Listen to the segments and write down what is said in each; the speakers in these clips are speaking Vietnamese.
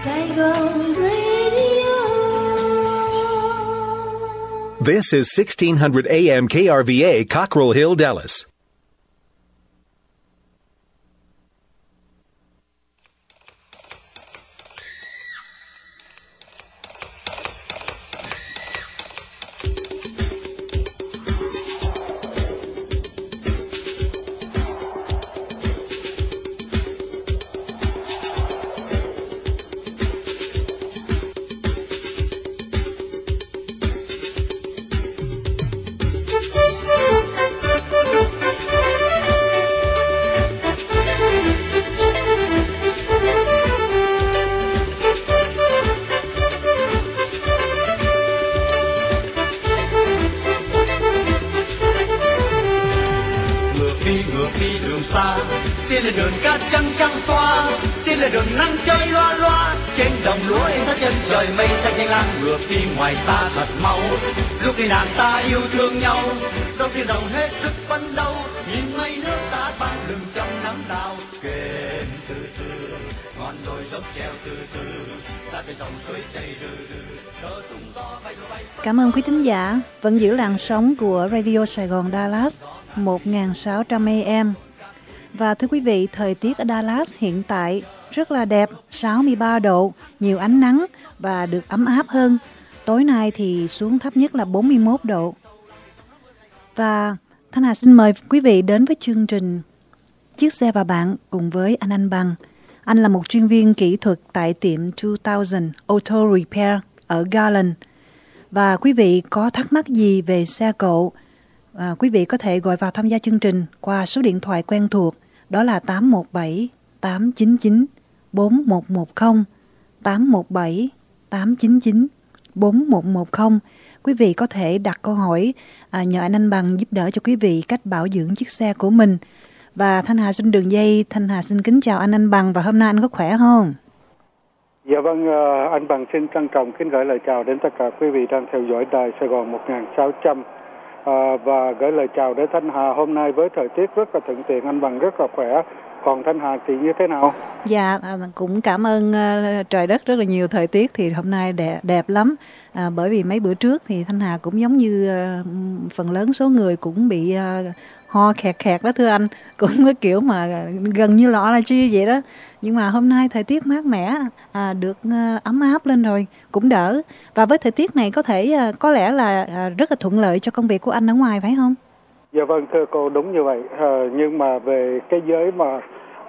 Saigon Radio. This is 1600 AM KRVA, Cockrell Hill, Dallas. Tiên là đường cát trắng trắng xoa, tiên là đường nắng chơi loa loa. Trên đồng lúa in ra chân trời mây xanh xanh lam, ngược đi ngoài xa thật mau. Lúc khi nàng ta yêu thương nhau, dòng tiền rộng hết sức phấn đấu. Nhìn mây nước ta ban lưng trong nắng đào, kềnh từ từ, ngọn đồi dốc treo từ từ, ra bên dòng suối chảy từ từ, đỡ tung gió bay bay. Cảm ơn quý thính giả vẫn giữ làn sóng của Radio Sài Gòn Dallas 1600 AM. Và thưa quý vị, thời tiết ở Dallas hiện tại rất là đẹp, 63 độ, nhiều ánh nắng và được ấm áp hơn. Tối nay thì xuống thấp nhất là 41 độ. Và Thanh Hà xin mời quý vị đến với chương trình Chiếc xe và bạn cùng với anh Bằng. Anh là một chuyên viên kỹ thuật tại tiệm 2000 Auto Repair ở Garland. Và quý vị có thắc mắc gì về xe cộ, quý vị có thể gọi vào tham gia chương trình qua số điện thoại quen thuộc, đó là 817-899-4110, 817-899-4110. Quý vị có thể đặt câu hỏi nhờ anh Bằng giúp đỡ cho quý vị cách bảo dưỡng chiếc xe của mình. Và Thanh Hà xin đường dây, Thanh Hà xin kính chào anh Bằng, và hôm nay anh có khỏe không? Dạ vâng, anh Bằng xin trân trọng kính gửi lời chào đến tất cả quý vị đang theo dõi đài Sài Gòn 1600. Và gửi lời chào đến Thanh Hà. Hôm nay với thời tiết rất là thuận tiện, anh Bằng rất là khỏe. Còn Thanh Hà thì như thế nào? Dạ, cũng cảm ơn trời đất rất là nhiều. Thời tiết thì hôm nay đẹp lắm. Bởi vì mấy bữa trước thì Thanh Hà cũng giống như phần lớn số người cũng bị ho khẹt đó thưa anh. Cũng cái kiểu mà gần như lọ là chi vậy đó. Nhưng mà hôm nay thời tiết mát mẻ, được ấm áp lên rồi, cũng đỡ. Và với thời tiết này có lẽ là rất là thuận lợi cho công việc của anh ở ngoài, phải không? Dạ vâng, thưa cô, đúng như vậy. Nhưng mà về cái giới mà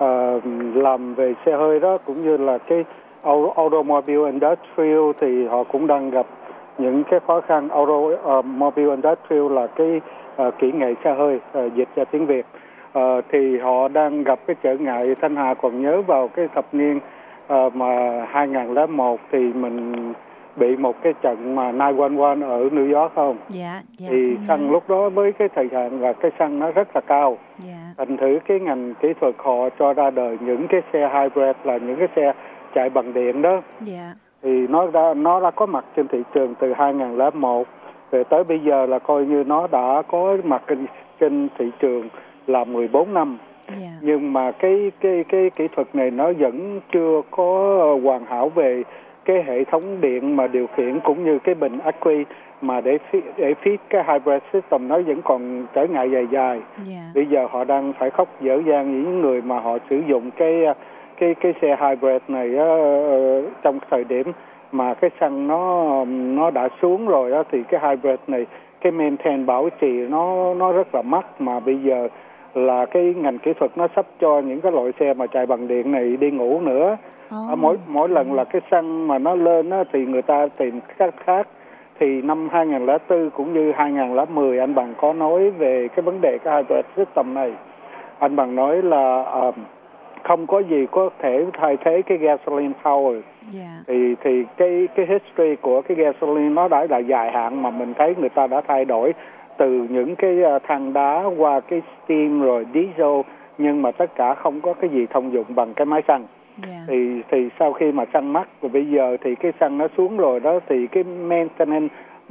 làm về xe hơi đó, cũng như là cái automobile industrial thì họ cũng đang gặp những cái khó khăn. Automobile industrial là cái kỹ nghệ xe hơi, dịch ra tiếng Việt. Thì họ đang gặp cái trở ngại. Thanh Hà còn nhớ vào cái thập niên mà 2001 thì mình bị một cái trận mà 911 ở New York không? Dạ. Thì xăng lúc đó với cái thời hạn và cái xăng nó rất là cao. Dạ. Thành thử cái ngành kỹ thuật họ cho ra đời những cái xe hybrid, là những cái xe chạy bằng điện đó. Dạ. Thì nó đã có mặt trên thị trường từ 2001 về tới bây giờ, là coi như nó đã có mặt trên thị trường là 14 năm. Yeah. Nhưng mà cái kỹ thuật này nó vẫn chưa có hoàn hảo về cái hệ thống điện mà điều khiển, cũng như cái bình ắc quy mà để feed cái hybrid system nó vẫn còn trở ngại dài. Yeah. Bây giờ họ đang phải khóc dở dang những người mà họ sử dụng cái xe hybrid này trong thời điểm mà cái xăng nó đã xuống rồi đó, thì cái hybrid này cái maintain bảo trì nó rất là mắc, mà bây giờ là cái ngành kỹ thuật nó sắp cho những cái loại xe mà chạy bằng điện này đi ngủ nữa. Mỗi lần là cái xăng mà nó lên á, thì người ta tìm cách khác. Thì năm 2004 cũng như 2010 anh Bằng có nói về cái vấn đề cái hybrid system này. Anh Bằng nói là không có gì có thể thay thế cái gasoline power. Yeah. Thì cái history của cái gasoline nó đã là dài hạn, mà mình thấy người ta đã thay đổi từ những cái than đá qua cái steam rồi diesel, nhưng mà tất cả không có cái gì thông dụng bằng cái máy xăng. Yeah. Thì sau khi mà xăng mắc rồi bây giờ thì cái xăng nó xuống rồi đó, thì cái maintenance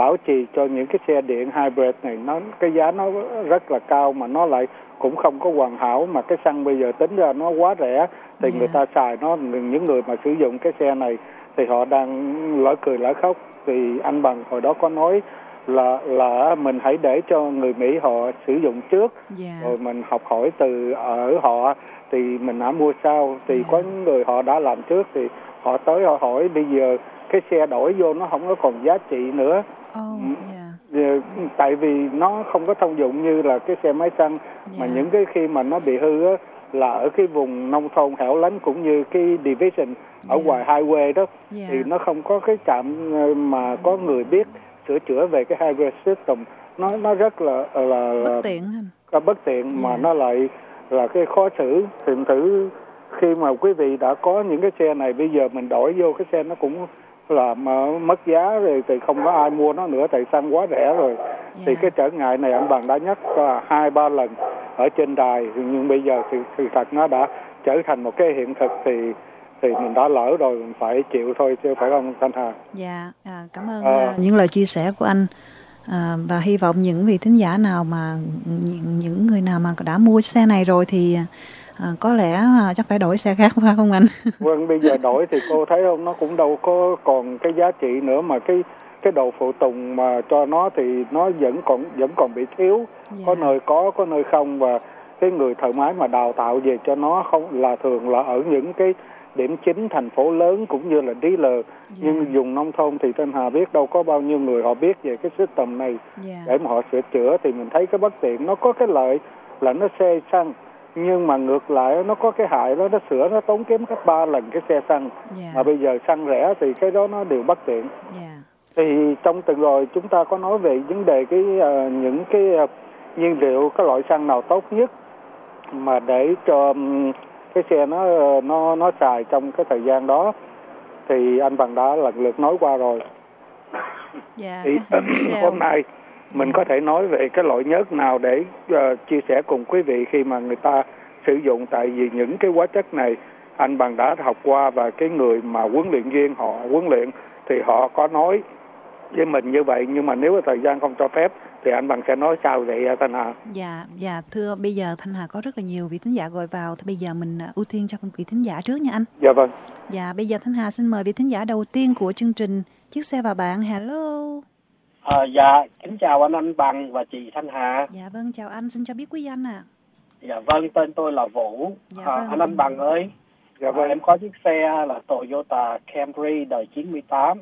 bảo trì cho những cái xe điện hybrid này, cái giá nó rất là cao mà nó lại cũng không có hoàn hảo, mà cái xăng bây giờ tính ra nó quá rẻ thì người ta xài nó, những người mà sử dụng cái xe này thì họ đang lỡ cười lỡ khóc. Thì anh Bằng hồi đó có nói là mình hãy để cho người Mỹ họ sử dụng trước, rồi mình học hỏi từ ở họ thì mình đã mua sau. Thì có những người họ đã làm trước thì họ tới họ hỏi bây giờ cái xe đổi vô nó không có còn giá trị nữa. Tại vì nó không có thông dụng như là cái xe máy xăng, mà những cái khi mà nó bị hư á là ở cái vùng nông thôn hẻo lánh cũng như cái division ở ngoài highway đó, thì nó không có cái trạm mà có người biết sửa chữa về cái hybrid system, nó rất là bất tiện mà nó lại là cái khó xử. Tìm thử khi mà quý vị đã có những cái xe này, bây giờ mình đổi vô cái xe nó cũng là mà mất giá rồi thì không có ai mua nó nữa, tại xăng quá rẻ rồi. Thì cái trở ngại này anh Bằng đã nhắc 2-3 lần ở trên đài, nhưng bây giờ thì sự thật nó đã trở thành một cái hiện thực thì mình đã lỡ rồi, mình phải chịu thôi chứ phải không Thanh Hà? Cảm ơn những lời chia sẻ của anh, và hy vọng những vị thính giả nào mà những người nào mà đã mua xe này rồi thì có lẽ chắc phải đổi xe khác phải không anh? Vâng, bây giờ đổi thì cô thấy không, nó cũng đâu có còn cái giá trị nữa, mà cái đồ phụ tùng mà cho nó thì nó vẫn còn bị thiếu, có nơi có nơi không, và cái người thợ máy mà đào tạo về cho nó không là thường là ở những cái điểm chính thành phố lớn cũng như là dealer, nhưng vùng nông thôn thì Thanh Hà biết đâu có bao nhiêu người họ biết về cái system này để mà họ sửa chữa. Thì mình thấy cái bất tiện, nó có cái lợi là nó xe xăng, nhưng mà ngược lại nó có cái hại đó, nó sửa nó tốn kém gấp 3 lần cái xe xăng, mà bây giờ xăng rẻ thì cái đó nó đều bất tiện. Thì trong tuần rồi chúng ta có nói về vấn đề những cái nhiên liệu, cái loại xăng nào tốt nhất mà để cho cái xe nó xài trong cái thời gian đó, thì anh Bằng đã lần lượt nói qua rồi. Thì hôm nay mình có thể nói về cái loại nhớt nào để chia sẻ cùng quý vị khi mà người ta sử dụng, tại vì những cái hóa chất này anh Bằng đã học qua, và cái người mà huấn luyện viên họ huấn luyện thì họ có nói với mình như vậy, nhưng mà nếu thời gian không cho phép thì anh Bằng sẽ nói sao vậy Thanh Hà? Dạ thưa, bây giờ Thanh Hà có rất là nhiều vị thính giả gọi vào, thì bây giờ mình ưu tiên cho vị thính giả trước nha anh. Dạ vâng. Dạ bây giờ Thanh Hà xin mời vị thính giả đầu tiên của chương trình Chiếc Xe và Bạn. Hello. Dạ, kính chào anh Bằng và chị Thanh Hà. Dạ vâng, chào anh, xin cho biết quý danh ạ. Dạ vâng, tên tôi là Vũ. Vâng. Anh Bằng ơi, vâng. Em có chiếc xe là Toyota Camry đời 98,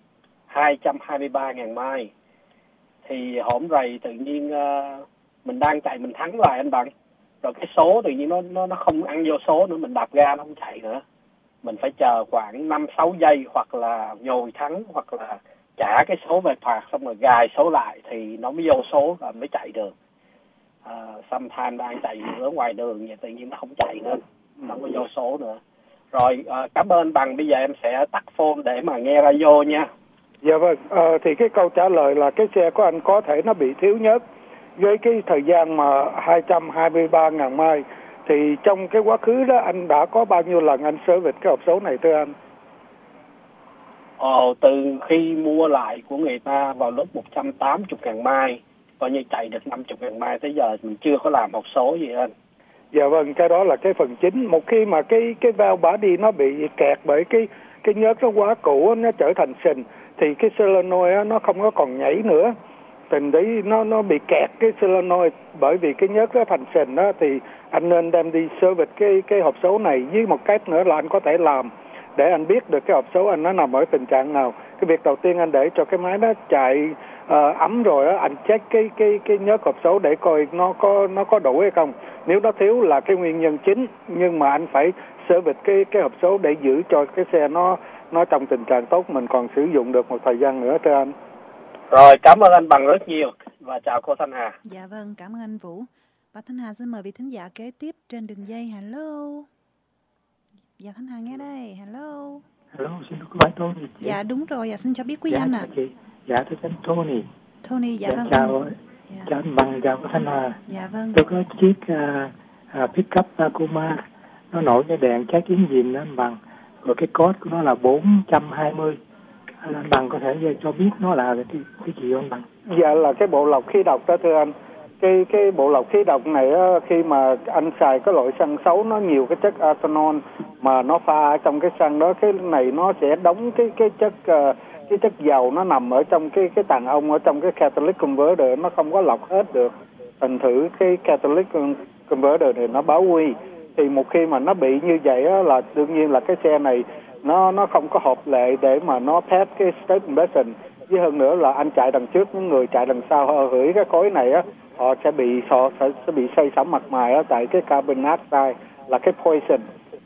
223.000 mai. Thì hổm rày tự nhiên mình đang chạy mình thắng lại anh Bằng. Rồi cái số tự nhiên nó không ăn vô số nữa, mình đạp ga nó không chạy nữa. Mình phải chờ khoảng 5-6 giây, hoặc là nhồi thắng, hoặc là trả cái số về phạt xong rồi gài số lại thì nó mới vô số và mới chạy được. Sometime đang chạy ở ngoài đường vậy tự nhiên nó không chạy nữa, nó không có vô số nữa. Rồi cảm ơn Bằng, bây giờ em sẽ tắt phone để mà nghe radio nha. Dạ vâng, thì cái câu trả lời là cái xe của anh có thể nó bị thiếu nhớt với cái thời gian mà 223.000 mai. Thì trong cái quá khứ đó anh đã có bao nhiêu lần anh service cái hộp số này thưa anh? Từ khi mua lại của người ta vào lúc 180.000 mai, coi như chạy được 50.000 mai tới giờ mình chưa có làm hộp số gì anh. Dạ vâng, cái đó là cái phần chính. Một khi mà cái valve body nó bị kẹt bởi cái nhớt nó quá cũ, nó trở thành sình, thì cái solenoid nó không có còn nhảy nữa. Tình đấy nó bị kẹt cái solenoid bởi vì cái nhớt nó thành sình đó, thì anh nên đem đi service cái hộp số này. Với một cách nữa là anh có thể làm để anh biết được cái hộp số anh nó nằm ở tình trạng nào. Cái việc đầu tiên anh để cho cái máy nó chạy ấm rồi đó, anh check cái nhớt hộp số để coi nó có đủ hay không. Nếu nó thiếu là cái nguyên nhân chính, nhưng mà anh phải service cái hộp số để giữ cho cái xe nó trong tình trạng tốt, mình còn sử dụng được một thời gian nữa thưa anh. Rồi, cảm ơn anh Bằng rất nhiều và chào cô Thanh Hà. Dạ vâng, cảm ơn anh Vũ. Và Thanh Hà xin mời vị thính giả kế tiếp trên đường dây. Hello. Dạ Thanh Hà nghe đây. Hello. Hello, xin có phải Tony. Dạ đúng rồi, xin cho biết quý danh ạ. Dạ tôi tên Tony. Tony, dạ vâng. Chào anh Bằng, chào cô Thanh Hà. Dạ vâng. Tôi có chiếc pickup Tacoma, nó nổi cái đèn trái kiến dìm đó anh Bằng. Rồi cái code của nó là 420. anh Bằng có thể cho biết nó là cái gì không Bằng? Dạ là cái bộ lọc khí độc đó thưa anh. Cái bộ lọc khí độc này á, khi mà anh xài cái loại xăng xấu nó nhiều cái chất ethanol mà nó pha ở trong cái xăng đó, cái này nó sẽ đóng cái chất dầu nó nằm ở trong cái tàn ông ở trong cái catalytic converter, nó không có lọc hết được. Thành thử cái catalytic converter này nó báo nguy. Thì một khi mà nó bị như vậy á, là đương nhiên là cái xe này nó không có hợp lệ để mà nó pass cái state emission. Với hơn nữa là anh chạy đằng trước, những người chạy đằng sau họ hửi cái khói này á, họ sẽ bị say sẩm mặt mày á, tại cái carbon dioxide là cái poison.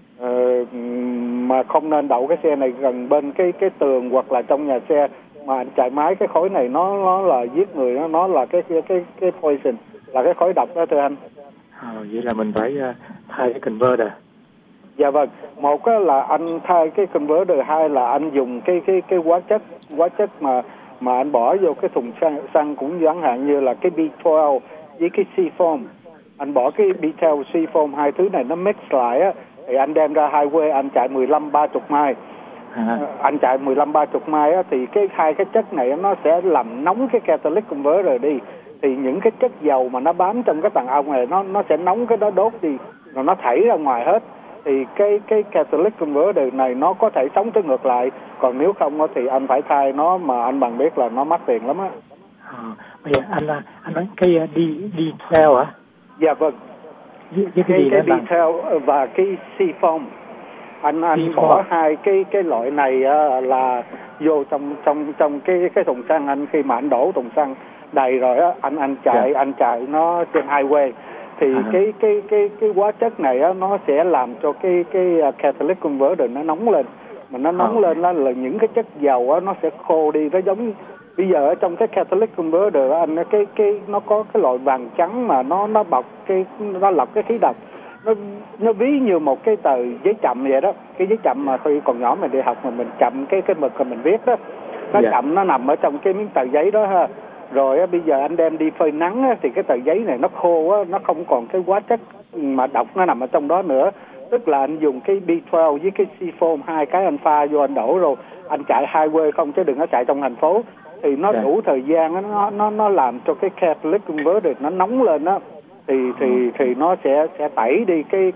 Mà không nên đậu cái xe này gần bên cái tường hoặc là trong nhà xe mà anh chạy máy. Cái khói này nó là giết người, nó là cái poison, là cái khói độc đó thưa anh. Vậy là mình phải thay cái converter. Dạ vâng, một là anh thay cái converter, hai là anh dùng cái hóa chất mà anh bỏ vô cái thùng xăng cũng chẳng hạn như là cái B12 với cái C-foam. Anh bỏ cái B12 C-foam, hai thứ này nó mix lại á, thì anh đem ra highway anh chạy 15-30 mai. Anh chạy 15-30 mai á, thì hai cái chất này nó sẽ làm nóng cái catalytic converter đi. Thì những cái chất dầu mà nó bám trong cái tàn ong này nó sẽ nóng cái đó đốt đi, rồi nó thảy ra ngoài hết. Thì cái catalytic converter này nó có thể sống tới ngược lại, còn nếu không thì anh phải thay nó, mà anh Bằng biết là nó mắc tiền lắm á. Bây giờ anh nói cái D12 hả? Dạ vâng. Cái D12 và cái C-foam. Anh bỏ hai cái loại này là vô trong cái thùng xăng. Anh khi mà anh đổ thùng xăng đầy rồi á, anh chạy nó trên highway thì cái hóa chất này á, nó sẽ làm cho cái catalytic converter nó nóng lên, mà nó nóng lên là những cái chất dầu á, nó sẽ khô đi. Nó giống bây giờ ở trong cái catalytic converter anh nó có cái loại vàng trắng mà nó bọc nó lọc cái khí độc. Nó ví như một cái tờ giấy chậm vậy đó, cái giấy chậm mà khi còn nhỏ mình đi học mà mình chậm cái mực mà mình viết đó, nó chậm nó nằm ở trong cái miếng tờ giấy đó ha. Rồi bây giờ anh đem đi phơi nắng thì cái tờ giấy này nó khô á, nó không còn cái hóa chất mà độc nó nằm ở trong đó nữa. Tức là anh dùng cái B12 với cái C-foam, hai cái anh pha vô anh đổ rồi anh chạy highway không, chứ đừng có chạy trong thành phố. Thì nó đủ thời gian nó làm cho cái catalytic converter nó nóng lên đó. Thì nó sẽ tẩy đi cái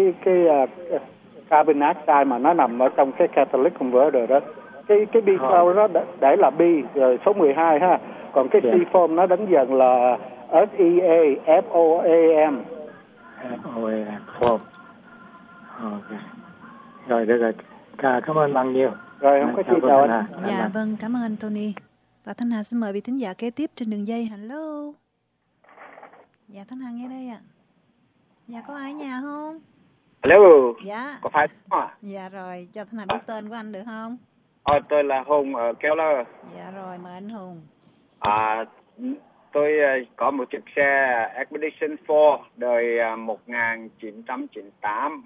carbon dioxide mà nó nằm ở trong cái catalytic converter đó. Cái B12 đó để là B rồi số 12 ha. Còn cái C-foam nó đánh dần là SEAFOAM. Foam. Ok. Rồi được rồi. Cảm ơn Bằng nhiều. Rồi không có chi chào anh. Dạ vâng, cảm ơn anh Tony. Và Thanh Hà xin mời vị thính giả kế tiếp trên đường dây. Hello. Dạ Thanh Hà nghe đây ạ. Dạ có ai ở nhà không? Hello. Dạ. Có phải không ạ? Dạ rồi, cho Thanh Hà biết tên của anh được không? Tôi là Hùng ở Keller. Dạ rồi, mời anh Hùng. Tôi có một chiếc xe Expedition 4 đời 1998,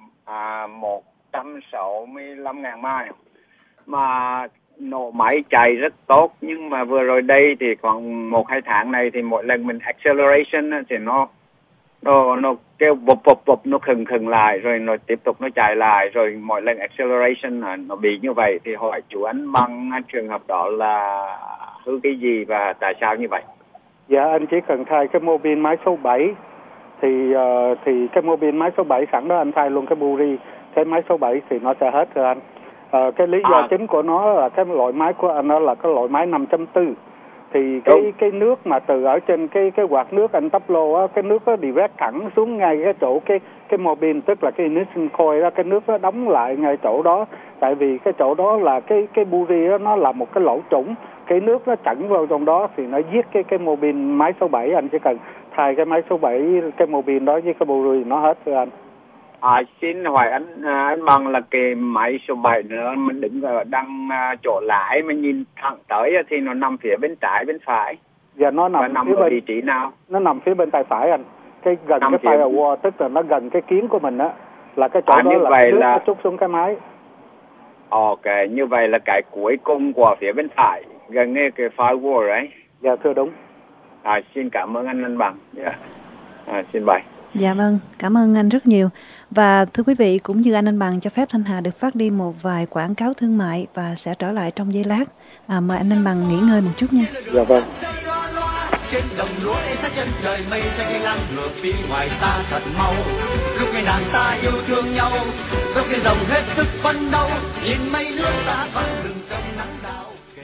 165.000 mile. Mà nổ máy chạy rất tốt, nhưng mà vừa rồi đây thì khoảng 1-2 tháng này thì mỗi lần mình acceleration thì nó kêu bụp nó khừng lại, rồi nó tiếp tục nó chạy lại, rồi mỗi lần acceleration nó bị như vậy. Thì hỏi chú anh Bằng trường hợp đó là hư cái gì và tại sao như vậy? Dạ anh chỉ cần thay cái mô bin máy số 7 thì cái mô bin máy số 7 sẵn đó anh thay luôn cái buri cái máy số 7 thì nó sẽ hết rồi anh. Cái lý do chính của nó là cái loại máy của anh đó là cái loại máy 5.4. Thì cái nước mà từ ở trên cái quạt nước anh tắp lô á, cái nước nó direct thẳng xuống ngay cái chỗ cái mô bin, tức là cái ignition coil đó, cái nước nó đóng lại ngay chỗ đó. Tại vì cái chỗ đó là cái buri đó, nó là một cái lỗ trũng, cái nước nó chặn vào trong đó thì nó giết cái mô bin máy số 7. Anh chỉ cần thay cái máy số 7 cái mô bin đó với cái buri nó hết rồi anh. Xin hỏi anh Bằng là cái máy số 7 nữa mình đứng ở đằng chỗ lái mà nhìn thẳng tới thì nó nằm phía bên trái bên phải? Dạ nó nằm phía bên vị trí nào? Nó nằm phía bên tay phải anh. Cái gần cái firewall, tức là nó gần cái kiến của mình á, là cái chỗ đó là nước nó trút xuống cái máy. Ok, như vậy là cái cuối cùng của phía bên phải, gần ngay cái firewall đấy. Dạ thưa đúng. Xin cảm ơn anh Bằng. Dạ. Xin bye. Dạ vâng, cảm ơn anh rất nhiều. Và thưa quý vị, cũng như anh Bằng cho phép Thanh Hà được phát đi một vài quảng cáo thương mại và sẽ trở lại trong giây lát. Mời anh Bằng nghỉ ngơi một chút nha. Dạ vâng. Trên đồng lúa em sẽ chân trời mây xanh xanh lăng ngược phía ngoài xa thật mau. Lúc ngày nàng ta yêu thương nhau, dốc cái dòng hết sức phấn đấu, nhìn mây nước ta vẫn đừng trong nắng đau.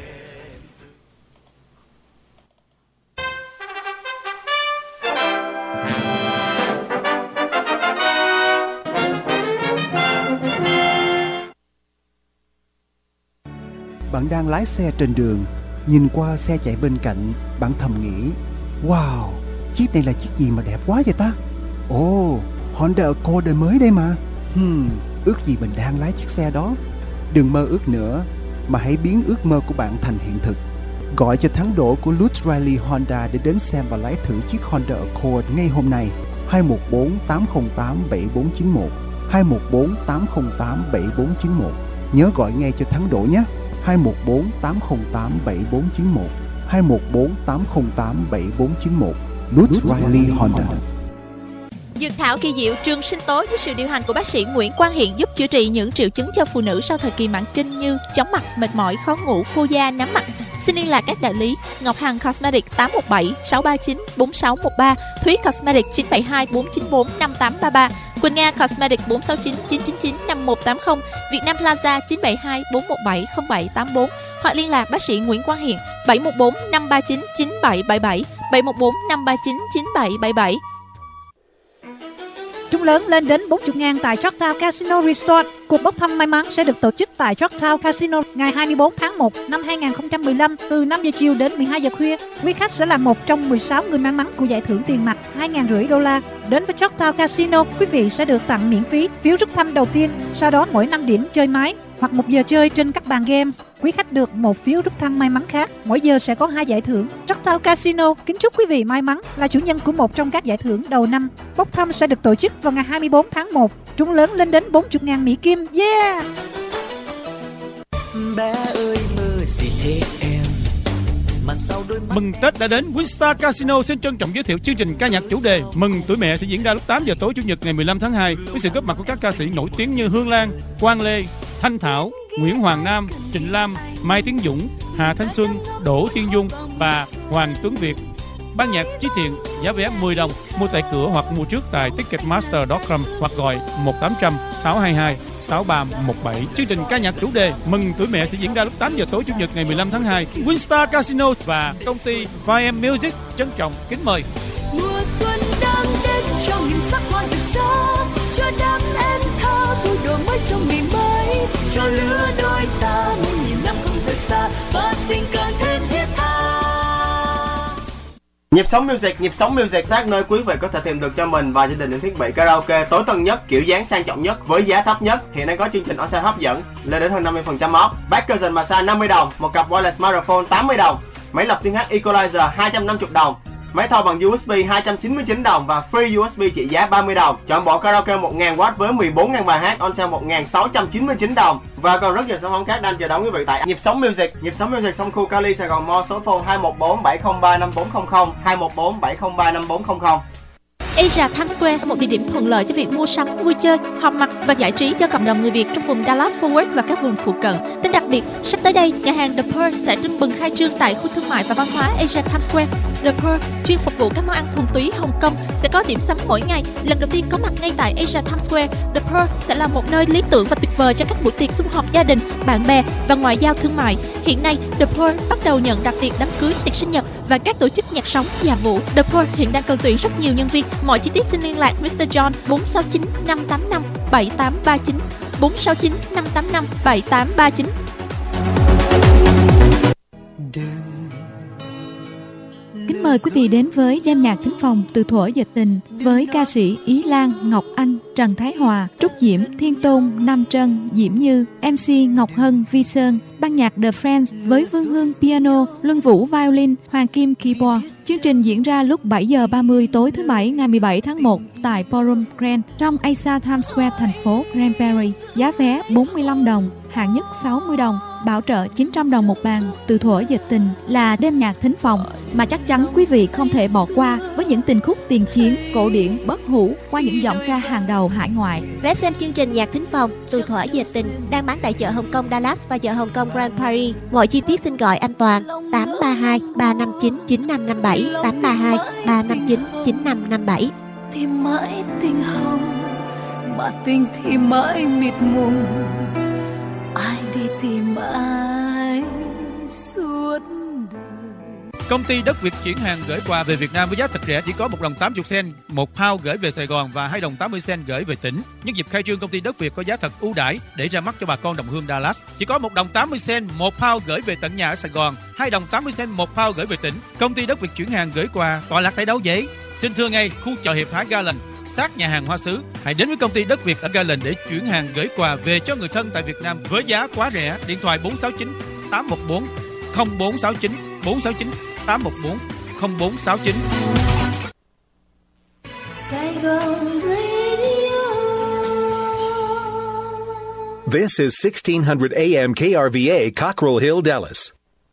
Bạn đang lái xe trên đường, nhìn qua xe chạy bên cạnh, bạn thầm nghĩ: wow, chiếc này là chiếc gì mà đẹp quá vậy ta? Ồ, Honda Accord đời mới đây mà. Ước gì mình đang lái chiếc xe đó. Đừng mơ ước nữa, mà hãy biến ước mơ của bạn thành hiện thực. Gọi cho thắng đỗ của Lutz Riley Honda để đến xem và lái thử chiếc Honda Accord ngay hôm nay. 214-808-7491 214-808-7491. Nhớ gọi ngay cho thắng đỗ nhé. 214-808-7491 214-808-7491. Lutz Riley Honda. Dược thảo kỳ diệu trường sinh tố dưới sự điều hành của bác sĩ Nguyễn Quang Hiện giúp chữa trị những triệu chứng cho phụ nữ sau thời kỳ mãn kinh như chóng mặt, mệt mỏi, khó ngủ, khô da, nám mặt. Xin liên lạc các đại lý Ngọc Hằng Cosmetics 817-639-4613, Thúy Cosmetics 972-494-5833, Quỳnh Nga Cosmetics 469-999-5180, Vietnam Plaza 972-417-0784, hoặc liên lạc bác sĩ Nguyễn Quang Hiện 714-539-9777, 714-539-9777. Trúng lớn lên đến 40.000 tại Georgetown Casino Resort. Cuộc bốc thăm may mắn sẽ được tổ chức tại Georgetown Casino ngày 24 tháng 1 năm 2015 từ 5 giờ chiều đến 12 giờ khuya. Quý khách sẽ là một trong 16 người may mắn của giải thưởng tiền mặt $2,500. Đến với Georgetown Casino, quý vị sẽ được tặng miễn phí phiếu rút thăm đầu tiên, sau đó mỗi 5 điểm chơi máy hoặc 1 giờ chơi trên các bàn games. Quý khách được một phiếu rút thăm may mắn khác. Mỗi giờ sẽ có 2 giải thưởng. Georgetown Casino kính chúc quý vị may mắn là chủ nhân của một trong các giải thưởng đầu năm. Bốc thăm sẽ được tổ chức vào ngày 24 tháng 1. Trúng lớn lên đến 40.000 Mỹ Kim. Yeah! Bé ơi mơ gì thế em? Mừng Tết đã đến, Winstar Casino xin trân trọng giới thiệu chương trình ca nhạc chủ đề Mừng Tuổi Mẹ sẽ diễn ra lúc 8 giờ tối Chủ nhật ngày 15 tháng 2 với sự góp mặt của các ca sĩ nổi tiếng như Hương Lan, Quang Lê, Thanh Thảo, Nguyễn Hoàng Nam, Trịnh Lam, Mai Tiến Dũng, Hà Thanh Xuân, Đỗ Tiên Dung và Hoàng Tuấn Việt. Ban nhạc Chí Thiện, giá vé 10 đồng, mua tại cửa hoặc mua trước tại Ticketmaster.com hoặc gọi 1-800-622-6317. Chương trình ca nhạc chủ đề Mừng Tuổi Mẹ sẽ diễn ra lúc 8 giờ tối Chủ nhật ngày 15 tháng 2. Winstar Casino và công ty VM Music trân trọng kính mời. Mùa xuân đang đến trong nghìn sắc hoa rực rỡ, cho đám em thơ vui đùa mới trong ngày mới, cho lứa đôi ta muôn nghìn năm không rời xa và tình càng thêm thiết tha. Nhịp sống music tác nơi quý vị có thể tìm được cho mình và gia đình những thiết bị karaoke tối tân nhất, kiểu dáng sang trọng nhất với giá thấp nhất. Hiện nay có chương trình on sale hấp dẫn lên đến hơn 50% off. Back Cousin Massage 50 đồng, một cặp wireless microphone 80 đồng, máy lọc tiếng hát Equalizer 250 đồng, máy thâu bằng USB 299 đồng và free USB trị giá 30 đồng. Chọn bộ karaoke 1000W với 14.000 bài hát on sale 1.699 đồng. Và còn rất nhiều sản phẩm khác đang chờ đón quý vị tại Nhịp Sống Music sông khu Cali, Sài Gòn Mall, số phone 214-703-5400, 214-703-5400. Asia Times Square là một địa điểm thuận lợi cho việc mua sắm, vui chơi, họp mặt và giải trí cho cộng đồng người Việt trong vùng Dallas-Fort Worth và các vùng phụ cận. Tin đặc biệt, sắp tới đây, nhà hàng The Pearl sẽ tưng bừng khai trương tại khu thương mại và văn hóa Asia Times Square. The Pearl chuyên phục vụ các món ăn thuần túy Hồng Kông, sẽ có điểm sắm mỗi ngày. Lần đầu tiên có mặt ngay tại Asia Times Square, The Pearl sẽ là một nơi lý tưởng và tuyệt vời cho các buổi tiệc sum họp gia đình, bạn bè và ngoại giao thương mại. Hiện nay, The Pearl bắt đầu nhận đặt tiệc đám cưới, tiệc sinh nhật và các tổ chức nhạc sống, nhạc vụ. The Pearl hiện đang cần tuyển rất nhiều nhân viên. Mọi chi tiết xin liên lạc Mr. John 469 585 7839 469 585 7839. Kính mời quý vị đến với đêm nhạc thính phòng từ thuở dịch tình với ca sĩ Ý Lan, Ngọc Anh, Trần Thái Hòa, Trúc Diễm, Thiên Tôn, Nam Trân, Diễm Như, MC Ngọc Hân, Vi Sơn, ban nhạc The Friends với Vương Hương piano, Luân Vũ violin, Hoàng Kim keyboard. Chương trình diễn ra lúc 7 giờ 30 tối thứ Bảy ngày 17 tháng 1 tại Forum Grand trong Asia Times Square, thành phố Grand Prairie. Giá vé 45 đồng, hạng nhất 60 đồng, bảo trợ 900 đồng một bàn. Từ thuở dịch tình là đêm nhạc thính phòng mà chắc chắn quý vị không thể bỏ qua với những tình khúc tiền chiến, cổ điển, bất hủ qua những giọng ca hàng đầu hải ngoại. Vé xem chương trình Nhạc Thính Phòng Từ Thuở Về Tình đang bán tại chợ Hồng Kông Dallas và chợ Hồng Kông Grand Paris. Mọi chi tiết xin gọi anh Toàn 832 359 9557 832 359 9557. Thì mãi tình hồng mà tình thì mãi mịt mùng, ai đi tìm ai suốt đời. Công ty Đất Việt chuyển hàng gửi quà về Việt Nam với giá thật rẻ, chỉ có 1 đồng 80 sen 1 pound gửi về Sài Gòn và 2 đồng 80 sen gửi về tỉnh. Nhân dịp khai trương, công ty Đất Việt có giá thật ưu đãi để ra mắt cho bà con đồng hương Dallas. Chỉ có 1 đồng 80 sen 1 pound gửi về tận nhà ở Sài Gòn, 2 đồng 80 sen 1 pound gửi về tỉnh. Công ty Đất Việt chuyển hàng gửi quà tọa lạc tại đâu vậy? Xin thưa ngay khu chợ Hiệp Hải Garland, sát nhà hàng Hoa Sứ. Hãy đến với công ty Đất Việt ở Garland để chuyển hàng gửi quà về cho người thân tại Việt Nam với giá quá rẻ. Điện thoại 469 814 0469 469 814 0469. This is 1600 AM KRVA, Cockrell Hill, Dallas.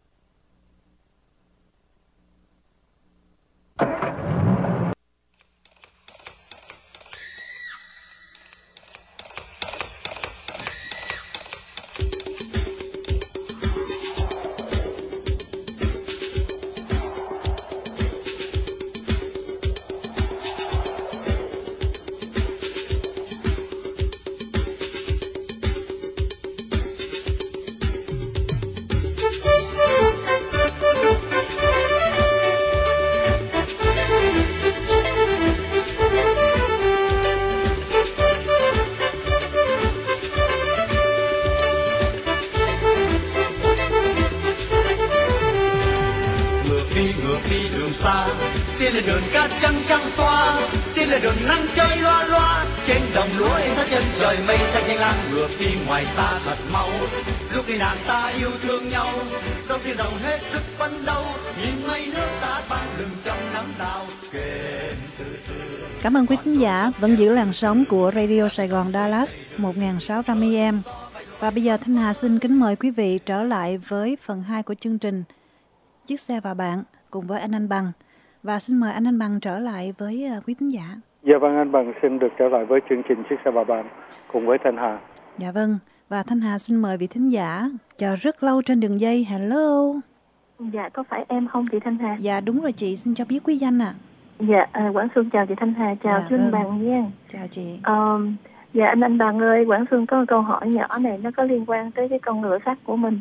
ngược đi đường xa, tiến lên đường cát trắng trắng xóa, tiến lên đường nắng chơi loa loa, trên đồng lúa in ra chân trời mây xanh xanh lam, ngược đi ngoài xa thật mau, lúc đi nàng ta yêu thương nhau, dòng tiếng đồng hết sức phấn đấu, nhìn mây nước ta ban lừng trong nắng đào kềnh từ từ. Cảm ơn quý khán giả vẫn giữ làn sóng của Radio Sài Gòn Dallas 1600 AM. Và bây giờ Thanh Hà xin kính mời quý vị trở lại với phần 2 của chương trình Chiếc xe và bạn cùng với anh Bằng. Và xin mời anh Bằng trở lại với quý khán giả. Dạ vâng, anh Bằng xin được trở lại với chương trình Chiếc xe và bạn cùng với Thanh Hà. Dạ vâng, và Thanh Hà xin mời vị thính giả chờ rất lâu trên đường dây. Hello. Dạ, có phải em không chị Thanh Hà? Dạ đúng rồi chị, xin cho biết quý danh ạ. Dạ, Quảng Xuân chào chị Thanh Hà, chào chú anh Bằng nha. Chào chị. Dạ anh Bằng ơi, Quảng Xuân có một câu hỏi nhỏ này, nó có liên quan tới cái con ngựa sắt của mình.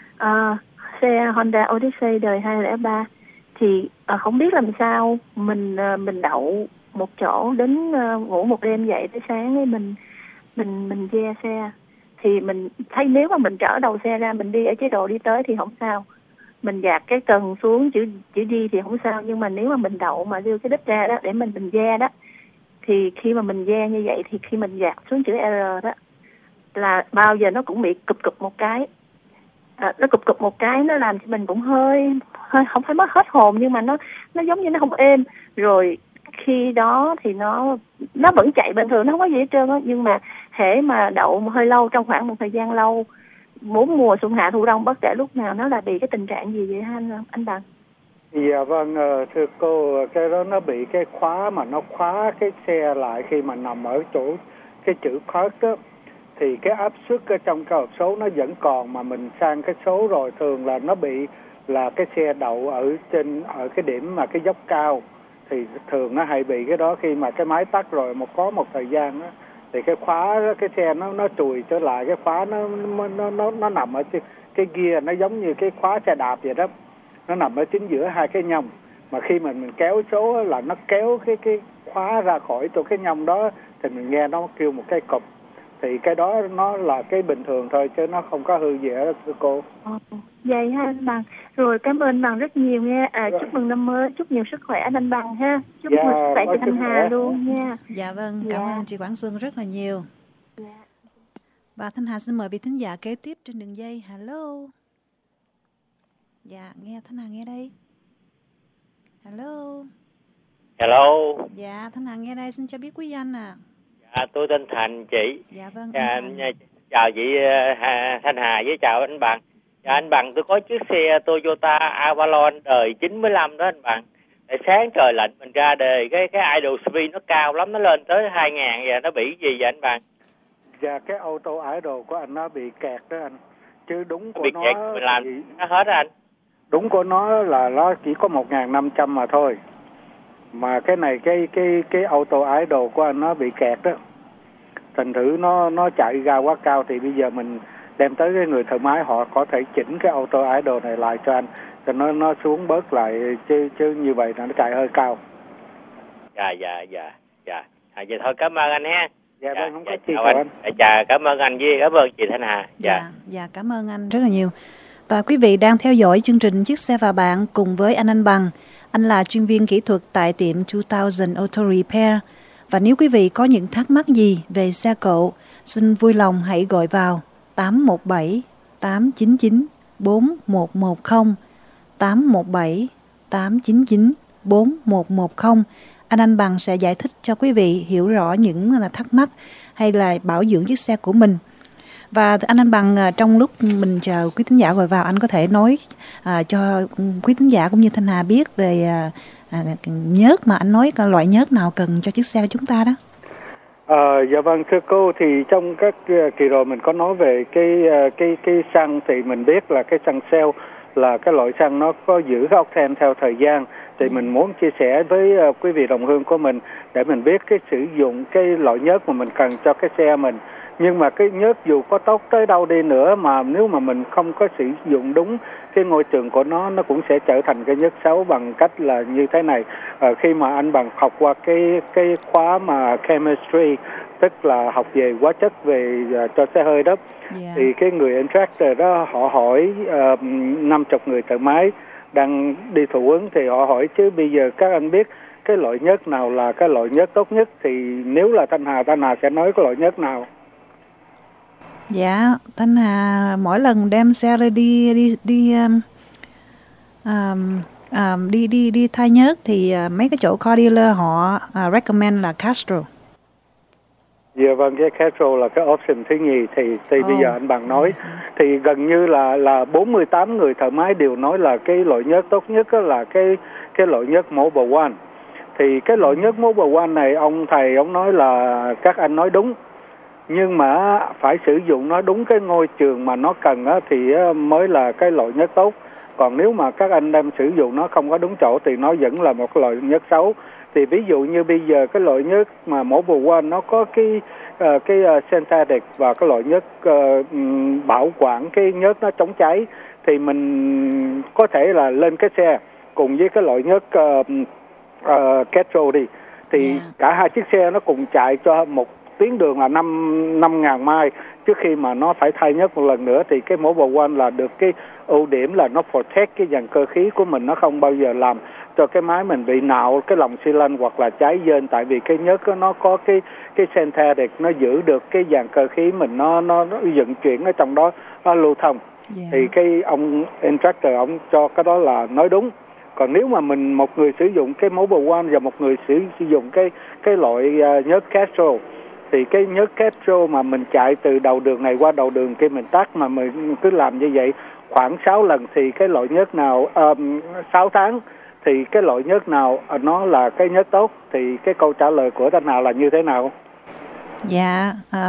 Xe Honda Odyssey đời 2003 thì không biết làm sao mình đậu một chỗ đến ngủ một đêm dậy tới sáng ấy mình ve xe thì mình thấy nếu mà mình trở đầu xe ra mình đi ở chế độ đi tới thì không sao, mình dạt cái cần xuống chữ đi thì không sao, nhưng mà nếu mà mình đậu mà đưa cái đít ra đó để mình ve đó thì khi mà mình ve như vậy thì khi mình dạt xuống chữ R đó là bao giờ nó cũng bị cụp một cái. Nó cụp một cái nó làm cho mình cũng hơi không phải mất hết hồn, nhưng mà nó giống như nó không êm. Rồi khi đó thì nó vẫn chạy bình thường, nó không có gì hết trơn á, nhưng mà hễ mà đậu hơi lâu trong khoảng một thời gian lâu, bốn mùa xuân hạ thu đông bất kể lúc nào nó là bị cái tình trạng gì vậy anh Bằng? Dạ vâng, thưa cô, cái đó nó bị cái khóa mà nó khóa cái xe lại khi mà nằm ở chỗ cái chữ khóa đó, thì cái áp suất ở trong cái hộp số nó vẫn còn mà mình sang cái số rồi, thường là nó bị là cái xe đậu ở cái điểm mà cái dốc cao thì thường nó hay bị cái đó. Khi mà cái máy tắt rồi có một thời gian đó, thì cái khóa đó, cái xe nó trùi trở lại, cái khóa nó nằm ở cái gear, nó giống như cái khóa xe đạp vậy đó, nó nằm ở chính giữa hai cái nhông, mà khi mình kéo số là nó kéo cái khóa ra khỏi chỗ cái nhông đó thì mình nghe nó kêu một cái cụp, thì cái đó nó là cái bình thường thôi chứ nó không có hư gì hết thưa cô. Vậy ha anh Bằng, rồi cảm ơn Bằng rất nhiều nha. Chúc mừng năm mới, chúc nhiều sức khỏe anh Bằng ha, chúc mừng sức khỏe chị Thanh Hà luôn nha. Dạ vâng, cảm ơn chị Quảng Xuân rất là nhiều. Và Thanh Hà xin mời vị thính giả kế tiếp trên đường dây. Hello. Dạ, Thanh Hà nghe đây. Hello. Hello. Dạ, Thanh Hà nghe đây, xin cho biết quý danh ạ. Dạ, tôi tên Thành chị. Dạ vâng. Chào chị Thanh Hà với chào anh Bằng. Dạ anh Bằng, tôi có chiếc xe Toyota Avalon đời 95 đó anh Bằng. Để sáng trời lạnh mình ra đề cái idle speed nó cao lắm, nó lên tới 2.000 vậy, nó bị gì vậy anh Bằng? Dạ cái auto idle của anh nó bị kẹt đó anh. Chứ đúng của Bị nó kẹt mình làm thì... nó hết anh. Đúng của nó là nó chỉ có 1.500 mà thôi. Mà cái này cái auto idle của anh nó bị kẹt đó. Thành thử nó chạy ra quá cao thì bây giờ mình đem tới cái người thợ máy, họ có thể chỉnh cái auto idle này lại cho anh, cho nó xuống bớt lại, chứ như vậy là nó chạy hơi cao. Dạ. Vậy thôi cảm ơn anh ha. Dạ vâng, không có chi chào anh. Cảm ơn anh với cảm ơn chị Thanh Hà. Dạ cảm ơn anh rất là nhiều. Và quý vị đang theo dõi chương trình Chiếc Xe Và Bạn cùng với anh Bằng. Anh là chuyên viên kỹ thuật tại tiệm 2000 Auto Repair. Và nếu quý vị có những thắc mắc gì về xe cộ, xin vui lòng hãy gọi vào 817 899 4110, 817 899 4110. Anh Bằng sẽ giải thích cho quý vị hiểu rõ những thắc mắc hay là bảo dưỡng chiếc xe của mình. Và anh Bằng, trong lúc mình chờ quý thính giả gọi vào, anh có thể nói cho quý thính giả cũng như Thanh Hà biết về nhớt mà anh nói, loại nhớt nào cần cho chiếc xe của chúng ta đó. Dạ vâng thưa cô, thì trong các kỳ rồi mình có nói về cái xăng, thì mình biết là cái xăng Shell là cái loại xăng nó có giữ cái octane theo thời gian. Thì mình muốn chia sẻ với quý vị đồng hương của mình để mình biết cái sử dụng cái loại nhớt mà mình cần cho cái xe mình. Nhưng mà cái nhớt dù có tốt tới đâu đi nữa mà nếu mà mình không có sử dụng đúng cái môi trường của nó cũng sẽ trở thành cái nhớt xấu bằng cách là như thế này. Khi mà anh Bằng học qua cái khóa mà chemistry, tức là học về hóa chất về cho xe hơi đó, thì cái người instructor đó họ hỏi 50 người thợ máy đang đi thụ ứng, thì họ hỏi chứ bây giờ các anh biết cái loại nhớt nào là cái loại nhớt tốt nhất, thì nếu là Thanh Hà sẽ nói cái loại nhớt nào? Dạ, Thanh Hà mỗi lần đem xe ra đi thay nhớt thì mấy cái chỗ car dealer họ recommend là Castrol. Dạ vâng, cái Castrol là cái option thứ nhì. Thì bây giờ anh Bằng nói thì gần như là 48 người thợ máy đều nói là cái loại nhớt tốt nhất là cái loại nhớt Mobil One. Thì cái loại nhớt Mobil One này ông thầy ông nói là các anh nói đúng, nhưng mà phải sử dụng nó đúng cái môi trường mà nó cần á, thì mới là cái loại nhớt tốt. Còn nếu mà các anh đem sử dụng nó không có đúng chỗ thì nó vẫn là một loại nhớt xấu. Thì ví dụ như bây giờ cái loại nhớt mà Mobil One nó có cái synthetic và cái loại nhớt bảo quản cái nhớt nó chống cháy, thì mình có thể là lên cái xe cùng với cái loại nhớt Castrol đi, thì cả hai chiếc xe nó cùng chạy cho một tuyến đường là 5.000 mai trước khi mà nó phải thay nhớt một lần nữa. Thì cái Mobil One là được cái ưu điểm là nó protect cái dàn cơ khí của mình, nó không bao giờ làm cho cái máy mình bị nạo cái lòng xi lanh hoặc là cháy dên, tại vì cái nhớt nó có cái synthetic, nó giữ được cái dàn cơ khí mình, nó vận chuyển ở trong đó, nó lưu thông. Thì cái ông instructor ông cho cái đó là nói đúng. Còn nếu mà một người sử dụng cái Mobil One và một người sử dụng cái loại nhớt Castrol, thì cái nhớt Castrol mà mình chạy từ đầu đường này qua đầu đường kia mình tắt, mà mình cứ làm như vậy khoảng 6 lần thì cái loại nhớt nào 6 tháng thì cái loại nhớt nào nó là cái nhớt tốt? Thì cái câu trả lời của Thanh Hà là như thế nào? Dạ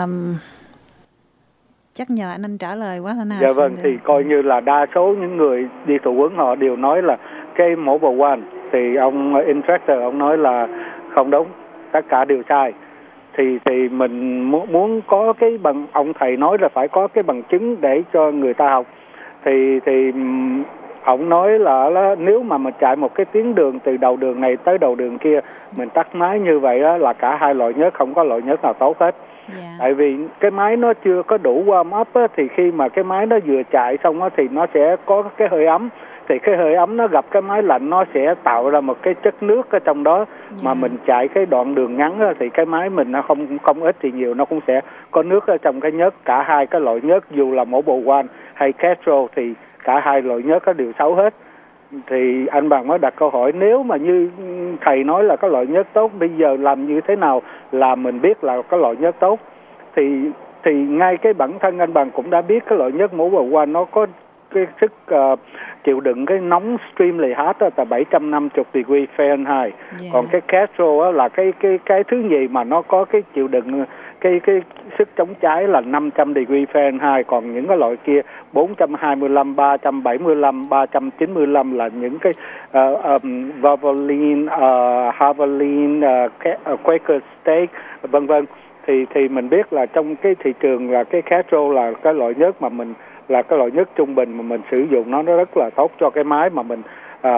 chắc nhờ anh trả lời quá Thanh Hà. Dạ vâng, thì coi như là đa số những người đi thụ huấn họ đều nói là cái Mobil One, thì ông instructor ông nói là không đúng, tất cả đều sai. Thì mình muốn có cái bằng, ông thầy nói là phải có cái bằng chứng để cho người ta học. Thì ông nói là nếu mà mình chạy một cái tuyến đường từ đầu đường này tới đầu đường kia, mình tắt máy như vậy đó, là cả hai loại nhớt không có loại nhớt nào tốt hết. Tại vì cái máy nó chưa có đủ warm up á, thì khi mà cái máy nó vừa chạy xong á, thì nó sẽ có cái hơi ấm. Thì cái hơi ấm nó gặp cái máy lạnh, nó sẽ tạo ra một cái chất nước ở trong đó. Mà mình chạy cái đoạn đường ngắn á, thì cái máy mình nó không ít thì nhiều, nó cũng sẽ có nước ở trong cái nhớt. Cả hai cái loại nhớt, dù là Mobil One hay Castrol, thì cả hai loại nhớt có đều xấu hết. Thì anh Bằng mới đặt câu hỏi, nếu mà như thầy nói là cái loại nhớt tốt, bây giờ làm như thế nào là mình biết là cái loại nhớt tốt? Thì ngay cái bản thân anh Bằng cũng đã biết cái loại nhớt Mobil One nó có cái sức chịu đựng cái nóng extremely hot đó là 750 degree Fahrenheit. Còn cái Castrol á là cái thứ nhì mà nó có cái chịu đựng cái sức chống cháy là 500 degree Fahrenheit. Còn những cái loại kia 425, 375, 395 là những cái Valvoline, Havoline, Quaker Steak vân vân. Thì mình biết là trong cái thị trường là cái Castrol là cái loại nhớt mà mình là cái loại nhớt trung bình mà mình sử dụng nó rất là tốt cho cái máy mà mình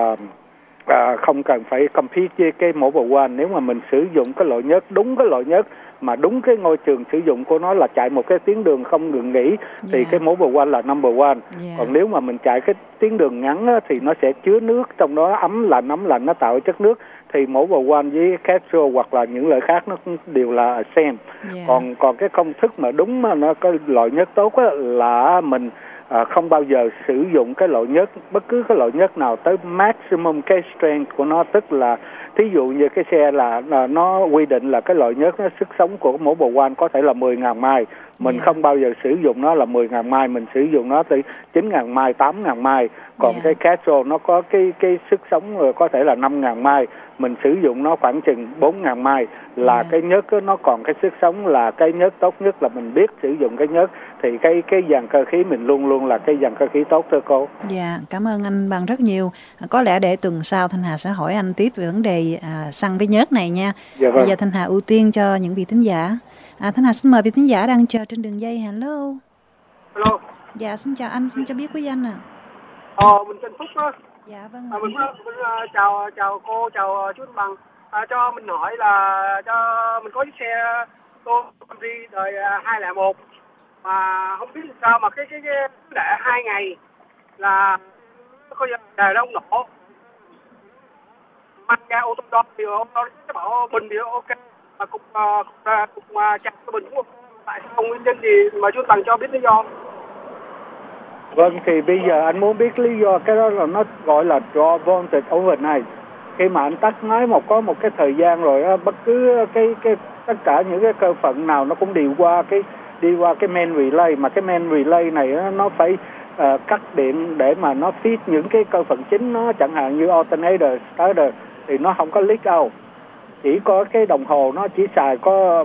không cần phải compete với cái Mobil One. Nếu mà mình sử dụng cái loại nhớt đúng cái loại nhớt mà đúng cái ngôi trường sử dụng của nó là chạy một cái tuyến đường không ngừng nghỉ thì cái Mobil One là number one. Còn nếu mà mình chạy cái tuyến đường ngắn á, thì nó sẽ chứa nước trong đó, ấm lạnh nó tạo chất nước, thì Mobil One với Castrol hoặc là những loại khác nó cũng đều là same. Còn cái công thức mà đúng mà nó có loại nhớt tốt á, là mình không bao giờ sử dụng cái loại nhớt, bất cứ cái loại nhớt nào tới maximum cái strength của nó, tức là thí dụ như cái xe là nó quy định là cái loại nhớt nó sức sống của Mobil One có thể là 10.000 mai. Mình không bao giờ sử dụng nó là 10.000 mai, mình sử dụng nó tới 9.000 mai, 8.000 mai. Còn cái Castrol nó có cái sức sống có thể là 5.000 mai, mình sử dụng nó khoảng chừng 4.000 mai là cái nhớt nó còn cái sức sống, là cái nhớt tốt nhất là mình biết sử dụng cái nhớt. Thì cái dàn cơ khí mình luôn luôn là cái dàn cơ khí tốt thưa cô. Dạ, cảm ơn anh Bằng rất nhiều. Có lẽ để tuần sau Thanh Hà sẽ hỏi anh tiếp về vấn đề xăng với nhớt này nha. Dạ vâng. Bây giờ Thanh Hà ưu tiên cho những vị thính giả. Thanh Hà xin mời vị thính giả đang chờ trên đường dây. Hello. Hello. Dạ, xin chào anh, xin cho biết quý danh ạ. Mình tên Phúc á. Dạ vâng. Mình chào cô, chào chú Bằng. Cho mình hỏi là cho mình có chiếc xe Camry đời 201 mà không biết sao mà cái để 2 ngày là có đề nó không nổ. Mang ra ô tô đo thì nó bảo bình thì ok, mà cục chặt cái bình cũng ok. Tại sao nguyên nhân gì mà chú Bằng cho biết lý do? Vâng, thì bây giờ anh muốn biết lý do, cái đó là nó gọi là draw voltage overnight. Khi mà anh tắt máy có một cái thời gian rồi đó, bất cứ cái tất cả những cái cơ phận nào nó cũng đi qua cái main relay, mà cái main relay này đó, nó phải cắt điện để mà nó feed những cái cơ phận chính nó, chẳng hạn như alternator, starter thì nó không có leak out. Chỉ có cái đồng hồ nó chỉ xài có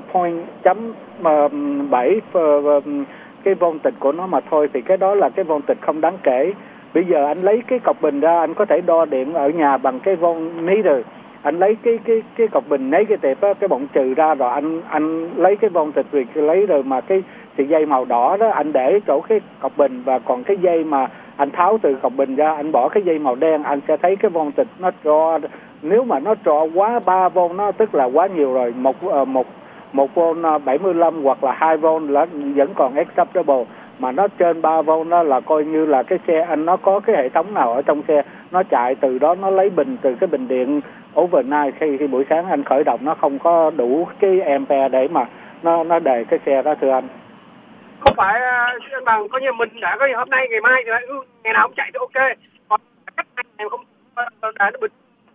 0.7 cái voltage của nó mà thôi, thì cái đó là cái voltage không đáng kể. Bây giờ anh lấy cái cọc bình ra, anh có thể đo điện ở nhà bằng cái voltmeter. Anh lấy cái cọc bình negative á, cái bọng trừ ra, rồi anh lấy cái voltage lấy rồi mà cái sợi dây màu đỏ đó anh để chỗ cái cọc bình, và còn cái dây mà anh tháo từ cọc bình ra, anh bỏ cái dây màu đen, anh sẽ thấy cái voltage nó draw. Nếu mà nó draw quá 3V nó tức là quá nhiều rồi. 1V 75 hoặc là 2V là vẫn còn acceptable, mà nó trên 3V nó là coi như là cái xe anh nó có cái hệ thống nào ở trong xe, nó chạy từ đó, nó lấy bình từ cái bình điện overnight. Khi buổi sáng anh khởi động nó không có đủ cái ampere để mà nó đề cái xe đó thưa anh. Không phải anh Bằng, có như mình đã có như hôm nay ngày mai thì ngày nào cũng chạy thì ok, còn cách ngày không đã nó bình.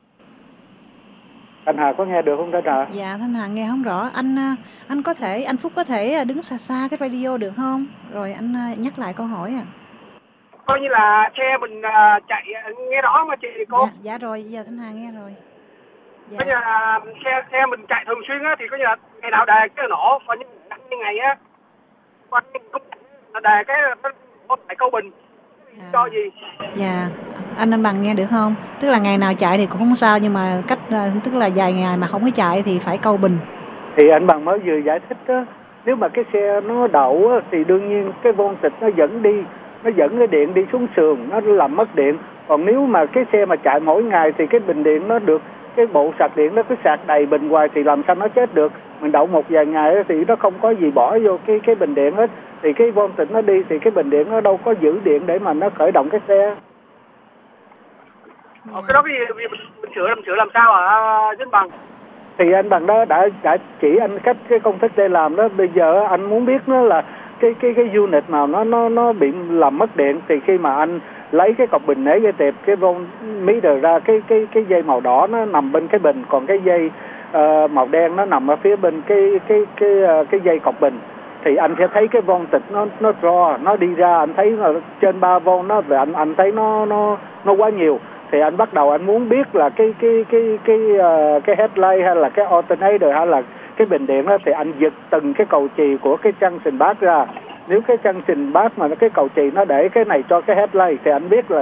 Thanh Hà có nghe được không Thanh Hà? Dạ, Thanh Hà nghe không rõ. Anh Phúc có thể đứng xa cái radio được không? Rồi anh nhắc lại câu hỏi à. Coi như là xe mình chạy nghe rõ mà chị cô. Dạ rồi, giờ Thanh Hà nghe rồi. Dạ. Coi như là xe mình chạy thường xuyên á, thì có như là ngày nào đề cái nổ, còn như ngày á, còn không đề cái lại câu bình. Cho gì? Dạ, anh Bằng nghe được không? Tức là ngày nào chạy thì cũng không sao, nhưng mà tức là vài ngày mà không có chạy thì phải câu bình. Thì anh Bằng mới vừa giải thích đó, nếu mà cái xe nó đậu á, thì đương nhiên cái voltage nó dẫn cái điện đi xuống sườn, nó làm mất điện. Còn nếu mà cái xe mà chạy mỗi ngày thì cái bình điện nó được, cái bộ sạc điện nó cứ sạc đầy bình hoài thì làm sao nó chết được. Mình đậu một vài ngày thì nó không có gì bỏ vô cái bình điện hết, thì cái voltage nó đi thì cái bình điện nó đâu có giữ điện để mà nó khởi động cái xe. Cái đó cái gì mình sửa làm sao Vinh Bằng? Thì anh Bằng đó đã chỉ anh cách cái công thức để làm đó. Bây giờ anh muốn biết nó là cái unit nào nó bị làm mất điện, thì khi mà anh lấy cái cọc bình nể cái tệp cái voltmeter ra, cái dây màu đỏ nó nằm bên cái bình, còn cái dây màu đen nó nằm ở phía bên cái dây cọc bình. thì anh sẽ thấy cái voltage nó draw, nó đi ra, anh thấy là trên 3 volt nó, và anh thấy nó quá nhiều, thì anh bắt đầu anh muốn biết là cái headlight hay là cái alternator hay là cái bình điện đó, thì anh giật từng cái cầu chì của cái junction box ra. Nếu cái junction box mà cái cầu chì nó để cái này cho cái headlight thì anh biết là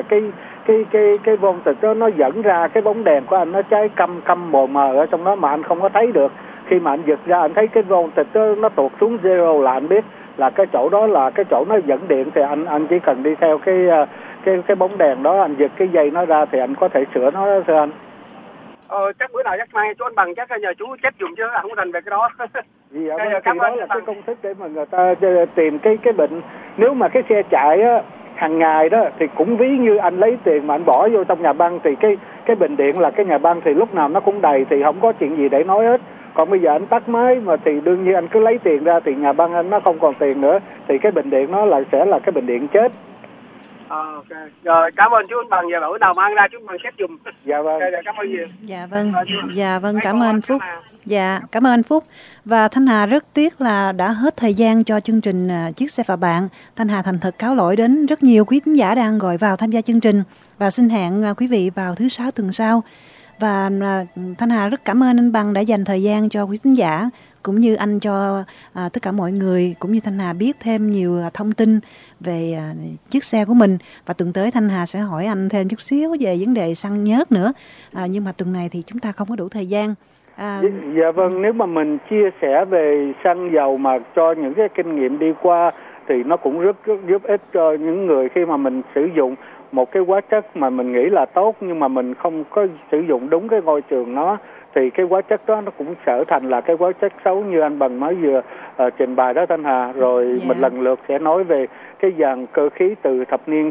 cái voltage đó nó dẫn ra cái bóng đèn của anh nó cháy căm mờ mờ ở trong đó mà anh không có thấy được. Khi mà anh giật ra anh thấy cái voltage đó nó tụt xuống zero là anh biết là cái chỗ đó là cái chỗ nó dẫn điện, thì anh chỉ cần đi theo cái bóng đèn đó, anh giật cái dây nó ra thì anh có thể sửa nó, thưa anh. Chắc bữa nào chắc mai chú anh Bằng chắc nhờ chú chết dùm chứ anh không rành về cái đó. Thì đó là cái công thức để mà người ta tìm cái bệnh. Nếu mà cái xe chạy á, hàng ngày đó thì cũng ví như anh lấy tiền mà anh bỏ vô trong nhà băng, thì cái bình điện là cái nhà băng thì lúc nào nó cũng đầy, thì không có chuyện gì để nói hết. Còn bây giờ anh tắt máy mà thì đương nhiên anh cứ lấy tiền ra thì nhà băng anh nó không còn tiền nữa, thì cái bình điện nó sẽ là cái bình điện chết. Ok. Rồi cảm ơn chú anh Bằng, giờ bữa nào mang ra chú anh Bằng xét dùm. Dạ vâng. Cảm ơn nhiều. Dạ vâng, cảm ơn anh Phúc. Dạ, cảm ơn anh Phúc. Và Thanh Hà rất tiếc là đã hết thời gian cho chương trình Chiếc Xe Và Bạn. Thanh Hà thành thật cáo lỗi đến rất nhiều quý khán giả đang gọi vào tham gia chương trình, và xin hẹn quý vị vào thứ 6 tuần sau. Và Thanh Hà rất cảm ơn anh Bằng đã dành thời gian cho quý khán giả, cũng như anh cho tất cả mọi người, cũng như Thanh Hà biết thêm nhiều thông tin về chiếc xe của mình. Và tuần tới Thanh Hà sẽ hỏi anh thêm chút xíu về vấn đề xăng nhớt nữa, nhưng mà tuần này thì chúng ta không có đủ thời gian. Dạ vâng, nếu mà mình chia sẻ về xăng dầu mà cho những cái kinh nghiệm đi qua thì nó cũng rất giúp ích cho những người khi mà mình sử dụng một cái hóa chất mà mình nghĩ là tốt nhưng mà mình không có sử dụng đúng cái môi trường nó, thì cái hóa chất đó nó cũng trở thành là cái hóa chất xấu như anh Bằng mới vừa trình bày đó Thanh Hà. Rồi mình lần lượt sẽ nói về cái dàn cơ khí từ thập niên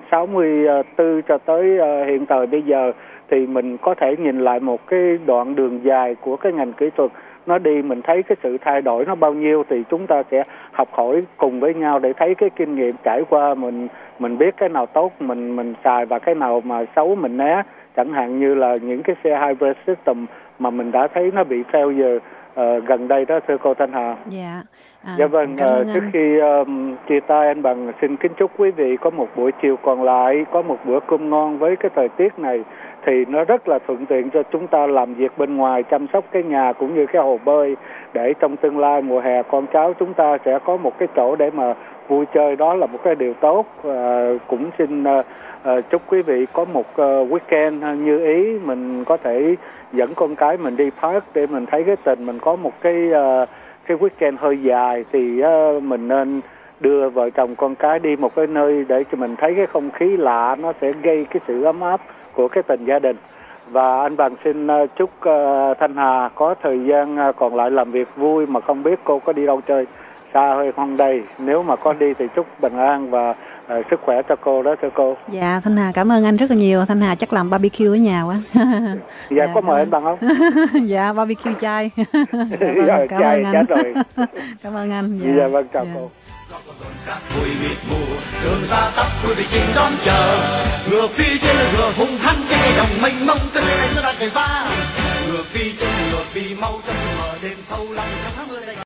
64 cho tới hiện tại bây giờ, thì mình có thể nhìn lại một cái đoạn đường dài của cái ngành kỹ thuật nó đi, mình thấy cái sự thay đổi nó bao nhiêu, thì chúng ta sẽ học hỏi cùng với nhau để thấy cái kinh nghiệm trải qua, mình biết cái nào tốt mình xài và cái nào mà xấu mình né. Chẳng hạn như là những cái xe hybrid system mà mình đã thấy nó bị failure gần đây đó, thưa cô Thanh Hà. Dạ vâng, trước khi chia tay anh Bằng xin kính chúc quý vị có một buổi chiều còn lại, có một bữa cơm ngon. Với cái thời tiết này thì nó rất là thuận tiện cho chúng ta làm việc bên ngoài, chăm sóc cái nhà cũng như cái hồ bơi, để trong tương lai mùa hè con cháu chúng ta sẽ có một cái chỗ để mà vui chơi, đó là một cái điều tốt. Cũng xin chúc quý vị có một weekend như ý, mình có thể dẫn con cái mình đi park để mình thấy cái tình, mình có một cái weekend hơi dài thì mình nên đưa vợ chồng con cái đi một cái nơi để cho mình thấy cái không khí lạ, nó sẽ gây cái sự ấm áp của cái tình gia đình. Và anh Bằng xin chúc Thanh Hà có thời gian còn lại làm việc vui, mà không biết cô có đi đâu chơi xa hơi không đây. Nếu mà có đi thì chúc bình an và sức khỏe cho cô đó, thưa cô. Dạ, Thanh Hà cảm ơn anh rất là nhiều. Thanh Hà chắc làm barbecue ở nhà quá. Dạ, có mời anh Bằng không? Dạ, barbecue chay. Vâng, cảm ơn anh. Rồi. Cảm ơn anh. Dạ vâng, chào cô. Vui mịt mù, đường ra tấp vui vì trình đón chờ. Ngựa phi trên là ngựa hung hăng, trên cây đồng mênh mông, trên cây đánh nó đang cày va. Ngựa phi trên ngựa phi mau trong mờ đêm thâu lặng trong tháng mưa.